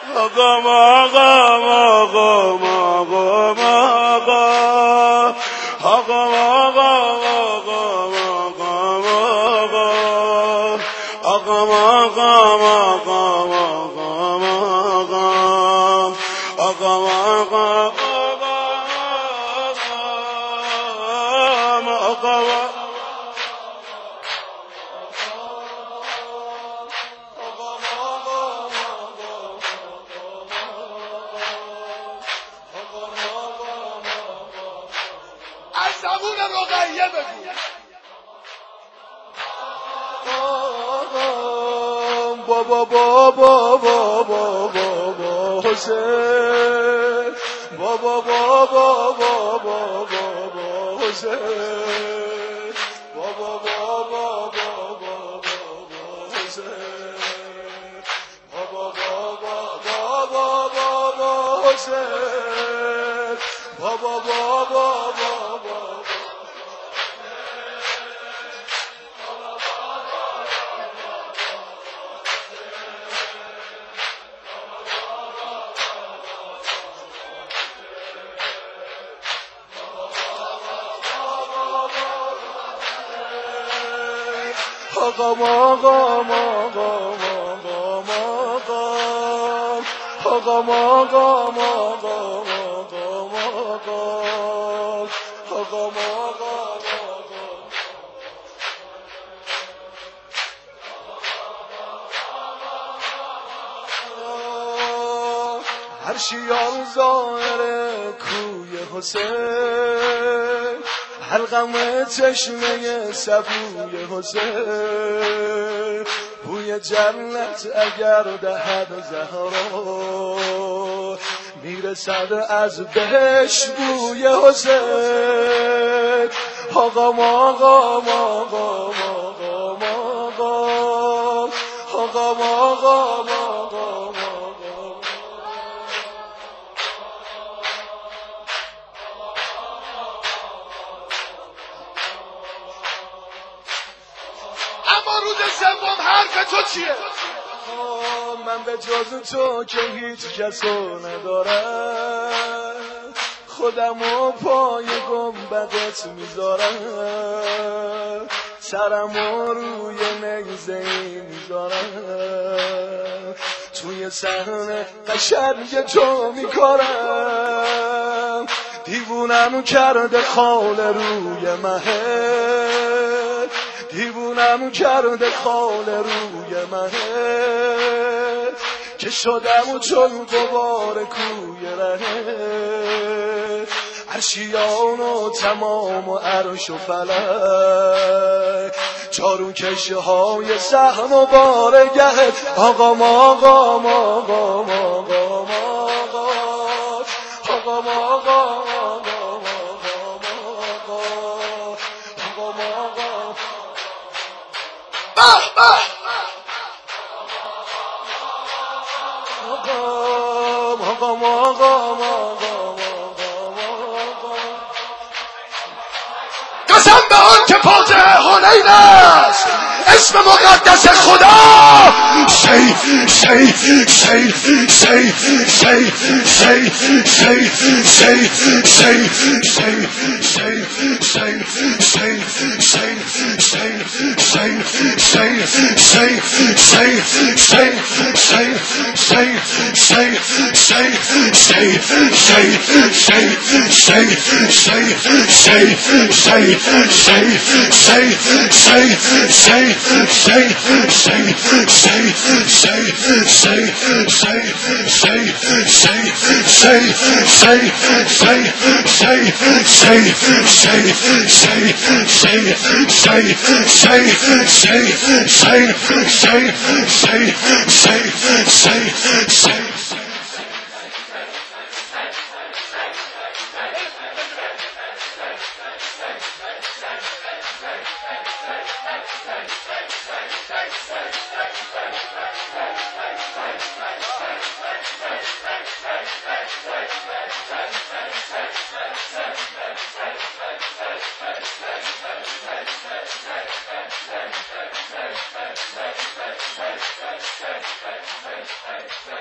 آقام آقام آقام آقام آقام آقام آقام آقام آقام آقام آقام آقام آقام از زبون رقیه بگو بابا بابا بابا بابا حسین بابا بابا بابا بابا حسین بابا بابا بابا بابا حسین بابا بابا بابا بابا حسین بابا بابا بابا آقام آقام آقام آقام آقام آقام آقام آقام آقام آقام هر شیان ظاهر کوی حسین حلقم چشمه سبوی حسین بوی جنت اگر دهد زهرا میرسد از بهشت بوی حسین آقام آقام آقام آقام آقام آقام آقام اما روز سوم حرف تو چیه؟ من به جز تو که هیچ کسو ندارم خودمو پای گنبدت میذارم سرمو روی نیزه میذارم توی صحنه قشنگ تو میکنم دیوونم کرده خال روی مهد دیوونم کرده خال روی مهد که شدم چون غبار کوی رهه عرشیان و تمام و عرش و فلک چارو کشه های سهم و بارگهت آقام آقام آقام آقام آقام آقام قسم به آن که فاتح حنین است اسم مقدس خدا شی شی شی شی شی شی شی شی شی شی Thank you.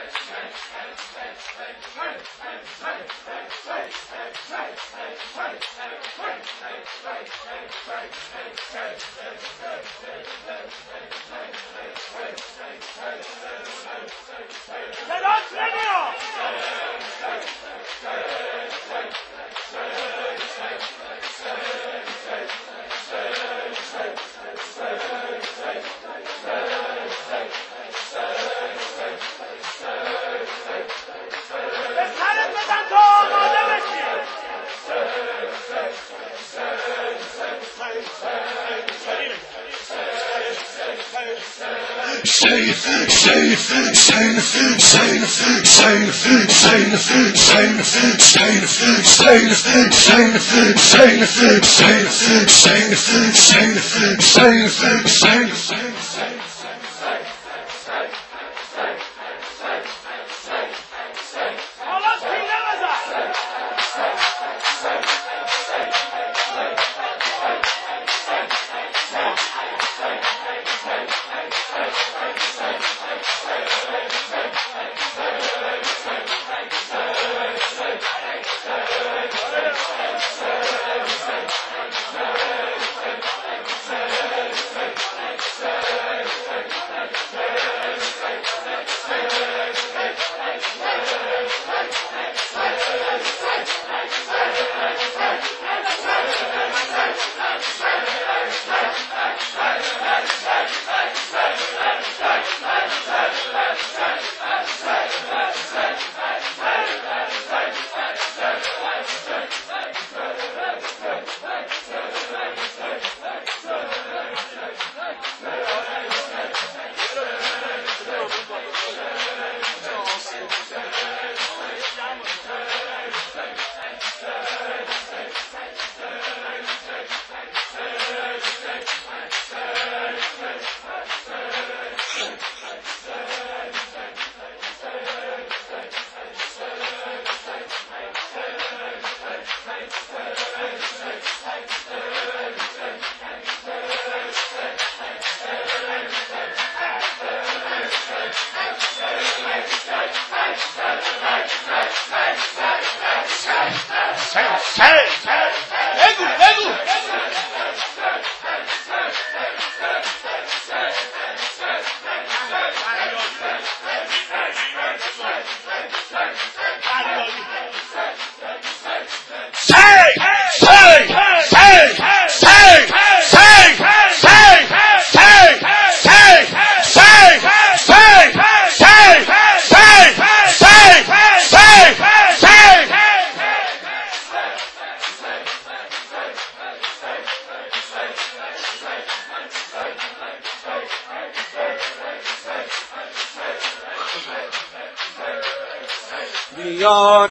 میان